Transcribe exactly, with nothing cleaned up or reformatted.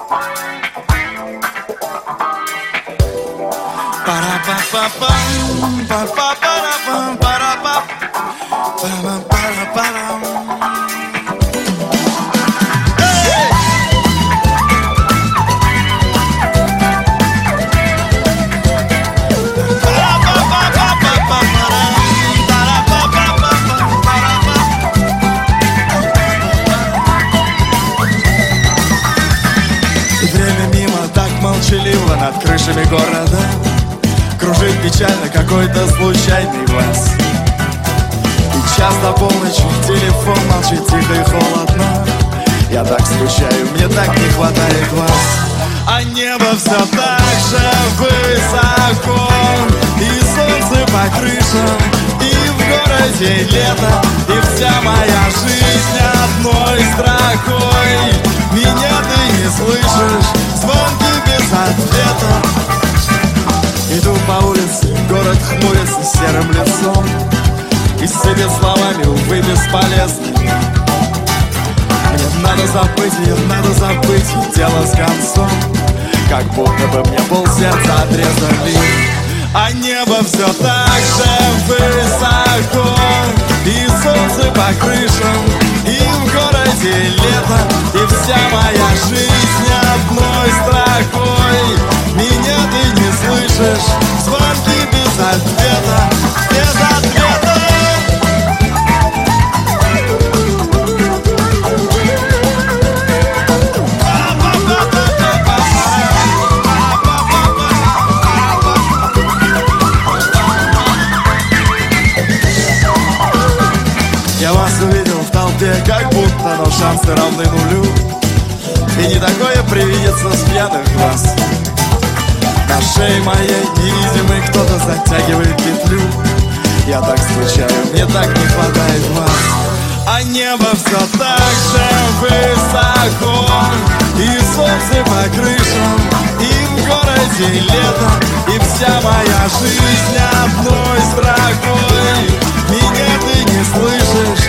Молчаливо над крышами города кружит печально какой-то случайный глаз. И часто полночи телефон молчит тихо и холодно. Я так скучаю, мне так не хватает глаз. А небо все так же высоко, и солнце по крышам, и в городе лето, и вся моя жизнь одной строкой. Меня ты не слышишь, звонки без ответа. Иду по улице, город хмурится серым лицом, и сыпет словами, увы, бесполезно. Мне надо забыть ее, надо забыть ее, дело с концом. Как будто бы мне полсердца отрезали. А небо все так же высоко, и солнце по крышам, и в городе лето, и вся моя жизнь одной строкой. Меня ты не слышишь, звонки без ответа, без ответа. Я вас увидел в толпе, как будто, но шансы равны нулю. И не такое привидится с пьяных глаз. На шее моей невидимый кто-то затягивает петлю. Я так скучаю, мне так не хватает вас. А небо все так же высоко, и солнце по крышам, и в городе лето, и вся моя жизнь одной строкой. Меня ты не слышишь,